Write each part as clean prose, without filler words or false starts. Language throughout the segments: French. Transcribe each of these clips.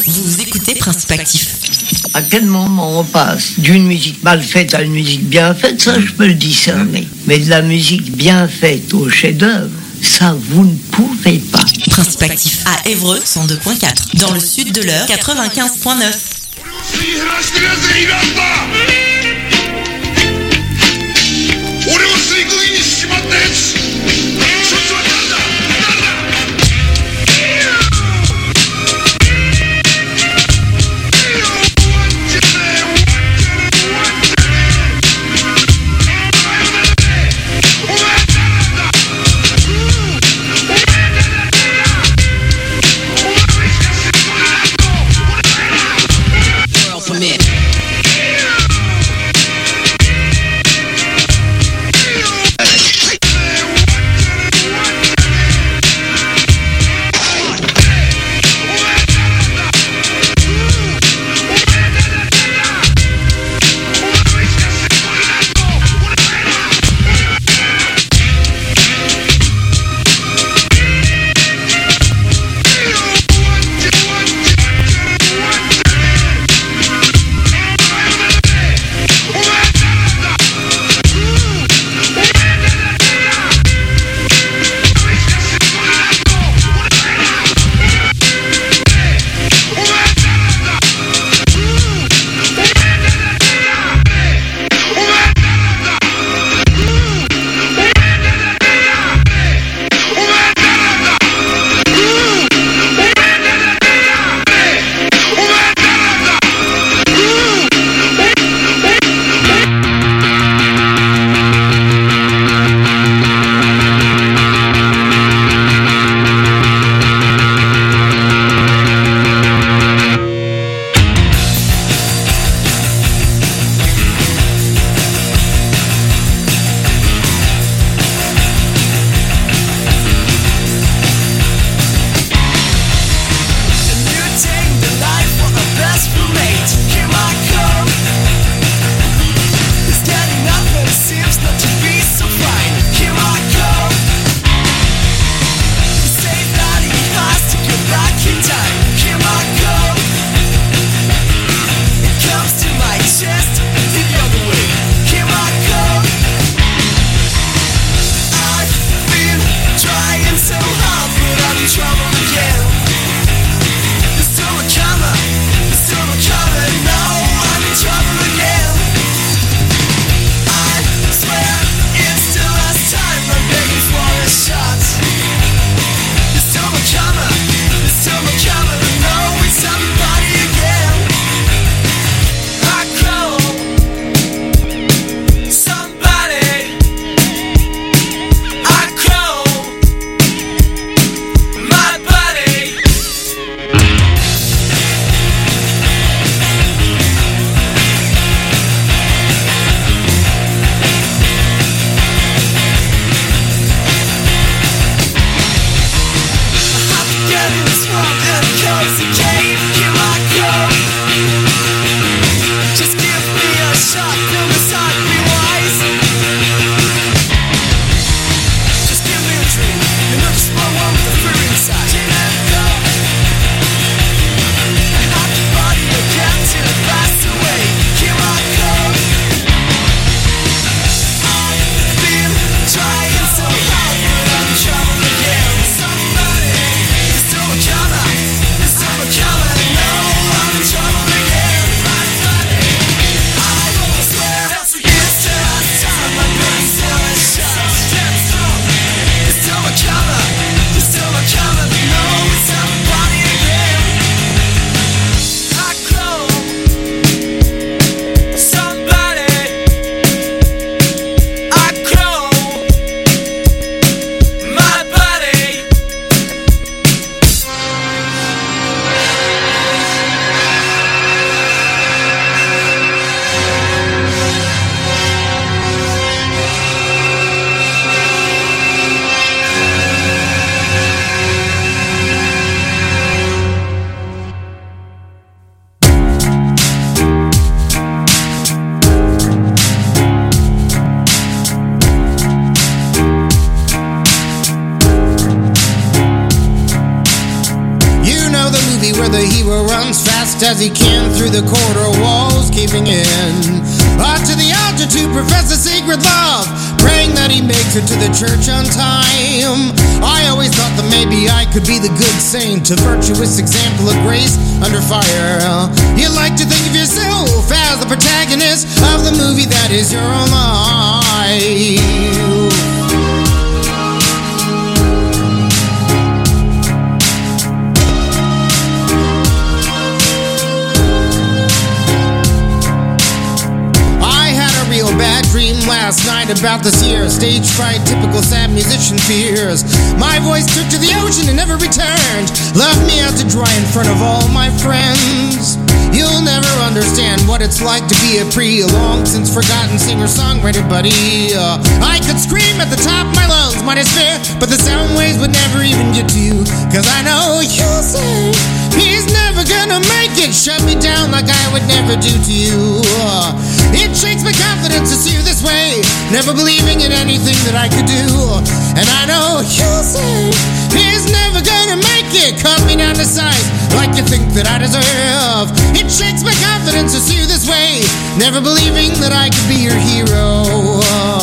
Vous écoutez Principe Actif. À quel moment on passe d'une musique mal faite à une musique bien faite, ça je peux le discerner. Mais de la musique bien faite au chef-d'œuvre, ça vous ne pouvez pas. Principe Actif à Évreux 102.4, dans le sud de l'Eure 95.9. the hero runs fast as he can through the corridor walls caving in. To the altar to profess a secret love, praying that he makes it to the church on time. I always thought that maybe I could be the good saint, a virtuous example of grace under fire. You like to think of yourself as the protagonist of the movie that is your own life. Bad dream last night about this year. Stage fright, typical sad musician fears. My voice took to the ocean and never returned. Left me out to dry in front of all my friends. You'll never understand what it's like to be a long since forgotten singer-songwriter buddy. I could scream at the top of my lungs, my despair, but the sound waves would never even get to you. Cause I know you'll say he's never gonna make it. Shut me down like I would never do to you. It shakes my confidence to see you this way, never believing in anything that I could do. And I know you'll say he's never gonna make it. Cut me down to size like you think that I deserve. It shakes my confidence to see you this way, never believing that I could be your hero.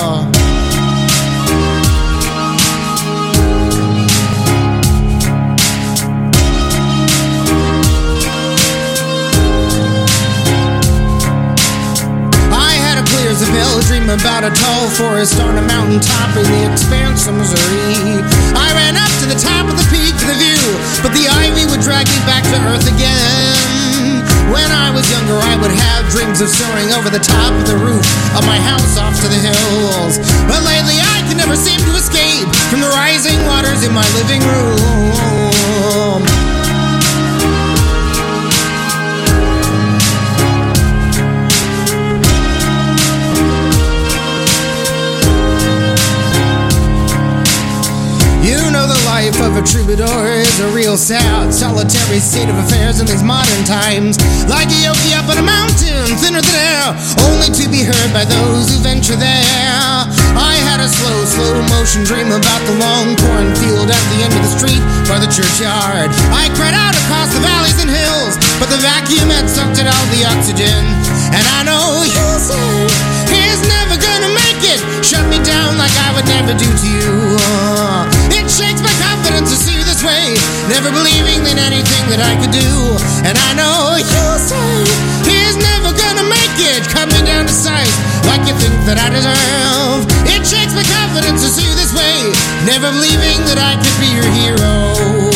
There's a bell dream about a tall forest on a mountaintop in the expanse of Missouri. I ran up to the top of the peak for the view, but the ivy would drag me back to earth again. When I was younger, I would have dreams of soaring over the top of the roof of my house off to the hills. But lately I can never seem to escape from the rising waters in my living room. Life of a troubadour is a real sad, solitary state of affairs in these modern times. Like a yogi up on a mountain, thinner than air, only to be heard by those who venture there. I had a slow motion dream about the long cornfield at the end of the street by the churchyard. I cried out across the valleys and hills, but the vacuum had sucked out all the oxygen. And I know you'll say he's never gonna make it. Shut me down like I would never do to you. It shakes my confidence to see you this way, never believing in anything that I could do. And I know you'll say he's never gonna make it. Cut me down to size like you think that I deserve. It shakes my confidence to see you this way, never believing that I could be your hero.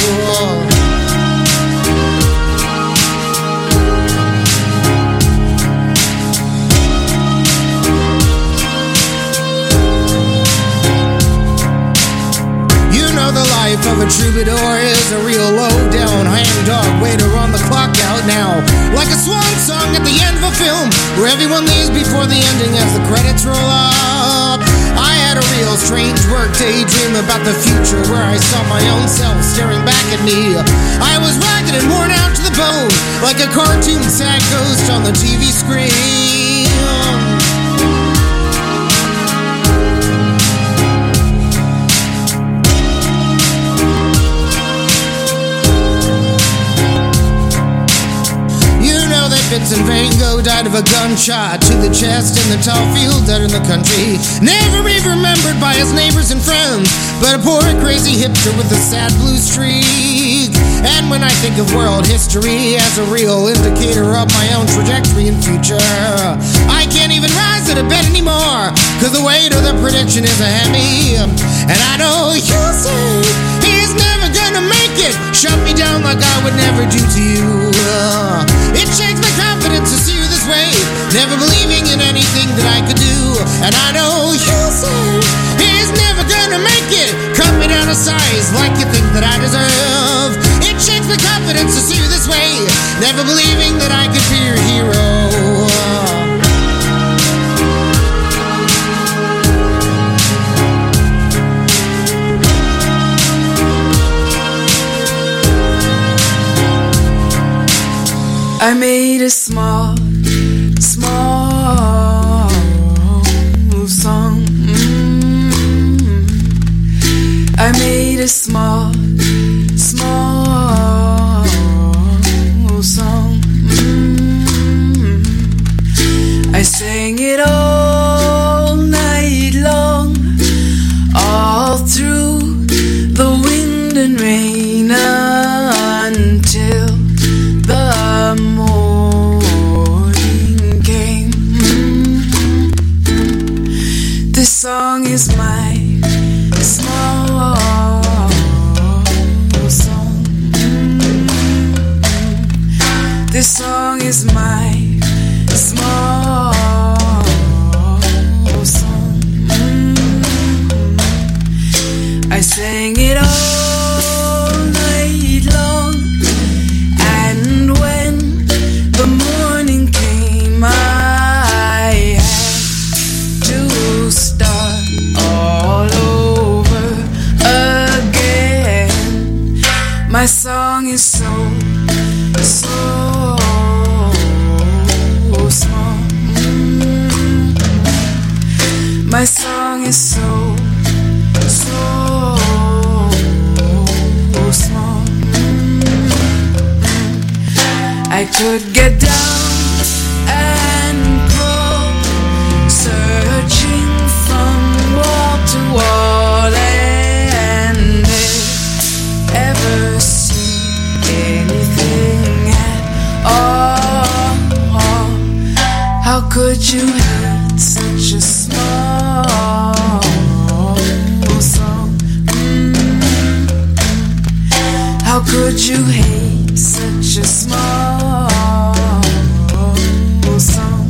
The life of a troubadour is a real low-down hang-dog waiter on the clock out now. Like a swan song at the end of a film, where everyone leaves before the ending as the credits roll up. I had a real strange work daydream about the future, where I saw my own self staring back at me. I was ragged and worn out to the bone, like a cartoon sad ghost on the TV screen. Vincent Van Gogh died of a gunshot to the chest in the tall fields out in the country. Never even remembered by his neighbors and friends, but a poor crazy hipster with a sad blue streak. And when I think of world history as a real indicator of my own trajectory and future, I can't even rise out of bed anymore, cause the weight of the prediction is a heavy. And I know you'll say he's never gonna make it. Shut me down like I would never do to you. It shakes my confidence to see you this way, never believing in anything that I could do. And I know you'll say he's never gonna make it. Cut me down to size like you think that I deserve. It shakes my confidence to see you this way, never believing that I could be your hero. I made a small song. I made a small This song is my small song. I sang it all night long, and when the morning came, I had to start all over again. My song is so small. My song is so small. I could get down and crawl, searching from wall to wall, and ever see anything at all. How could you hate such a small song? How could you hate such a small song?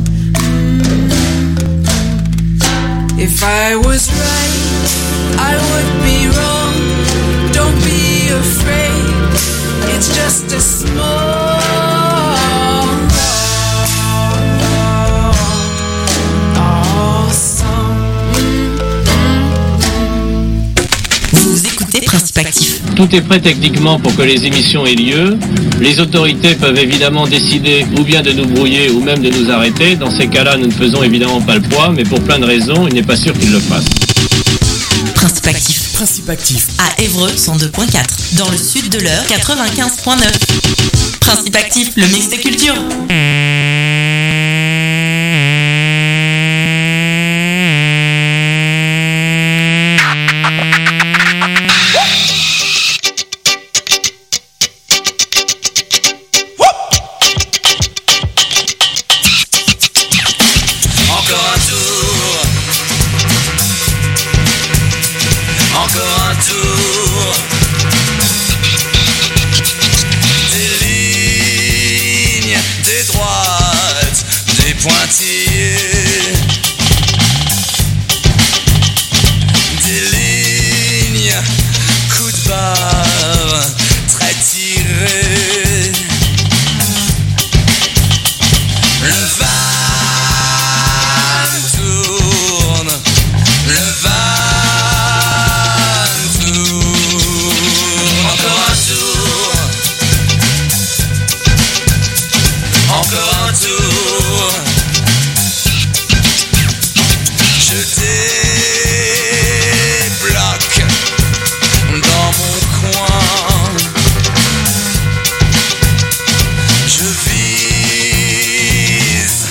If I was right, I would be wrong. Don't be afraid, it's just a small Principe actif. Tout est prêt techniquement pour que les émissions aient lieu. Les autorités peuvent évidemment décider ou bien de nous brouiller ou même de nous arrêter. Dans ces cas-là, nous ne faisons évidemment pas le poids, mais pour plein de raisons, il n'est pas sûr qu'ils le fassent. Principe actif. Principe actif. À Évreux 102.4. Dans le sud de l'Eure 95.9. Principe actif, le mix des cultures. Je vise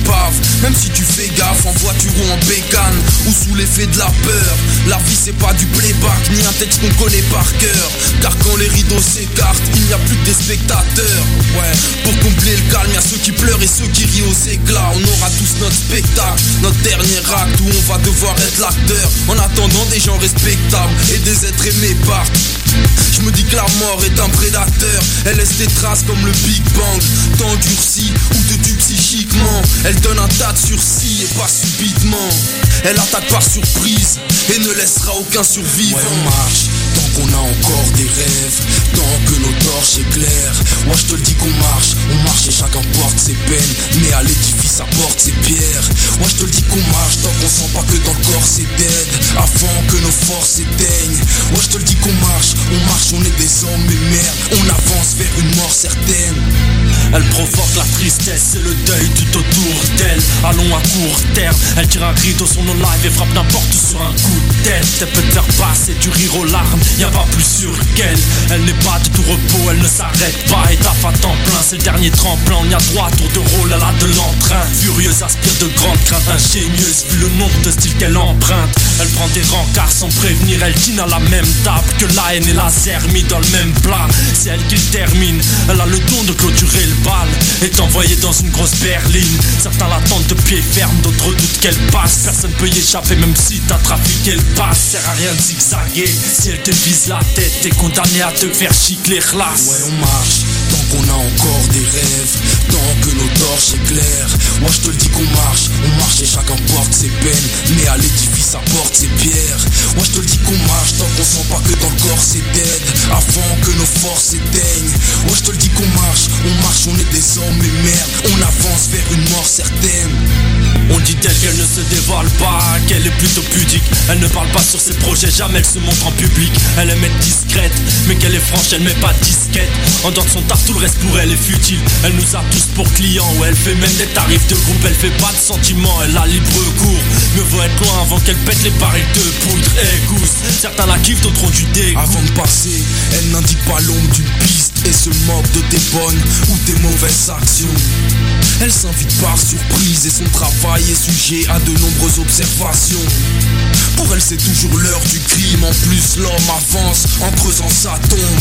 épave. Même si tu fais gaffe en voiture ou en bécane, ou sous l'effet de la peur. La vie c'est pas du playback, ni un texte qu'on connaît par cœur. Car quand les rideaux s'écartent, il n'y a plus que des spectateurs. Ouais, pour combler le calme, y'a ceux qui pleurent et ceux qui rient aux éclats. On aura tous notre spectacle, notre dernier acte où on va devoir être l'acteur. En attendant des gens respectables et des êtres aimés partent. Je me dis que la mort est un prédateur. Elle laisse des traces comme le Big Bang, t'endurcis ou te tue psychiquement. Elle donne un tas de sursis et pas subitement. Elle attaque par surprise et ne laissera aucun survivant. Ouais, on marche tant qu'on a encore des rêves, tant que nos torches éclairent. Ouais, je te le dis qu'on marche et chacun porte ses peines, mais à l'édifice apporte ses pierres. Ouais, je te le dis qu'on marche tant qu'on sent pas que dans le corps c'est dead, avant que nos forces s'éteignent. Ouais, je te le dis qu'on marche, on est des hommes, mais merde, on avance vers une mort certaine. Elle provoque la tristesse et le deuil tout autour d'elle. Allons à court terme, elle tire un rideau sur nos lives et frappe n'importe sur un coup de tête. Elle peut te faire passer du rire aux larmes, y'a pas plus sûr qu'elle. Elle n'est pas de tout repos, elle ne s'arrête pas et taffe à temps plein. C'est le dernier tremplin, on y a droit à tour de rôle, elle a de l'entrain. Furieuse, aspire de grandes craintes, ingénieuse vu le nombre de styles qu'elle emprunte. Elle prend des rencarts sans prévenir, elle dîne à la même table que la haine et la zère mis dans le même plat. C'est elle qui le termine, elle a le don de clôturer le bal, est envoyée dans une grosse berline. Certains l'attendent de pied ferme, d'autres doutent qu'elle passe. Personne peut y échapper même si t'as trafiqué le passe. Sert à rien de zigzaguer, si elle te vise la tête, t'es condamné à te faire gicler khlas. Ouais, on marche tant qu'on a encore des rêves, tant que nos torches éclairent. Ouais, je te le dis qu'on marche et chacun porte ses peines, mais à l'édifice apporte ses pierres. Ouais, je te le dis qu'on marche tant qu'on sent pas que dans le corps c'est dead, avant que nos forces s'éteignent. Ouais, je te le dis qu'on marche, on est des hommes, mais merde, on avance vers une mort certaine. On dit d'elle qu'elle ne se dévoile pas, qu'elle est plutôt pudique. Elle ne parle pas sur ses projets, jamais elle se montre en public. Elle aime être discrète, mais qu'elle est franche, elle met pas de disquette. En dehors de son taf, tout le reste pour elle est futile. Elle nous a tous pour clients, ouais, elle fait même des tarifs de groupe. Elle fait pas de sentiments, elle a libre cours. Mieux vaut être loin avant qu'elle pète les barils de poudre et gousse. Certains la kiffent, d'autres ont du dégoût. Avant de passer, elle n'indique pas l'ombre d'une piste et se moque de tes bonnes ou tes mauvaises actions. Elle s'invite par surprise et son travail est sujet à de nombreuses observations. Pour elle c'est toujours l'heure du crime, en plus l'homme avance en creusant sa tombe.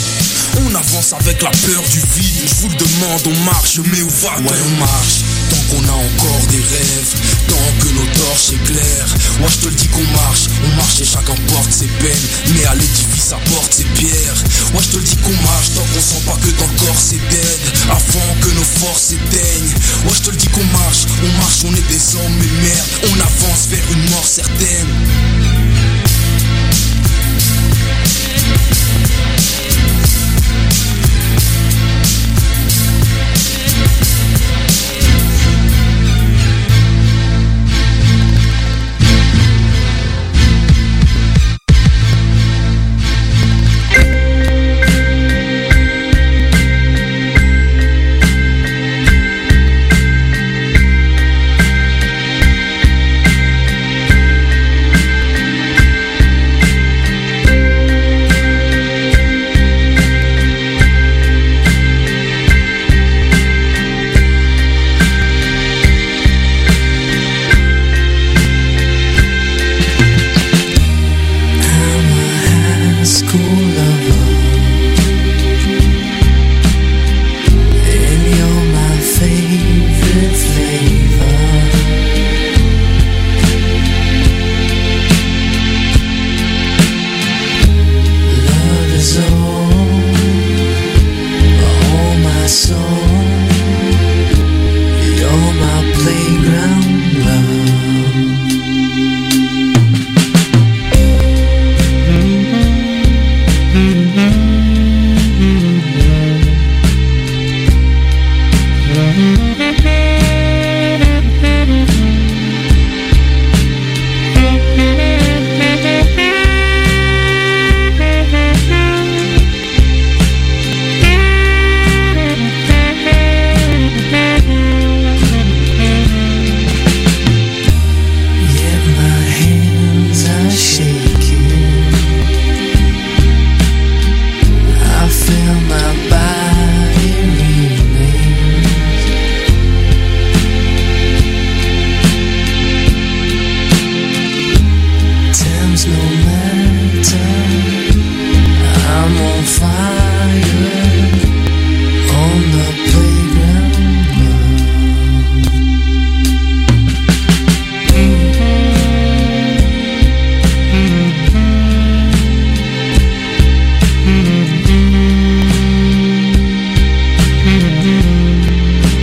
On avance avec la peur du vide, je vous le demande, on marche mais où va-t-on? Ouais, on marche tant qu'on a encore des rêves, tant que nos torches éclairent. Ouais, je te le dis qu'on marche et chacun porte ses peines, mais à l'édifice apporte ses pierres. Ouais, je te le dis qu'on marche tant qu'on sent pas que dans le corps c'est dead, avant que nos forces s'éteignent. Ouais, je te le dis qu'on marche, on est des hommes, mais merde, on avance vers une mort certaine.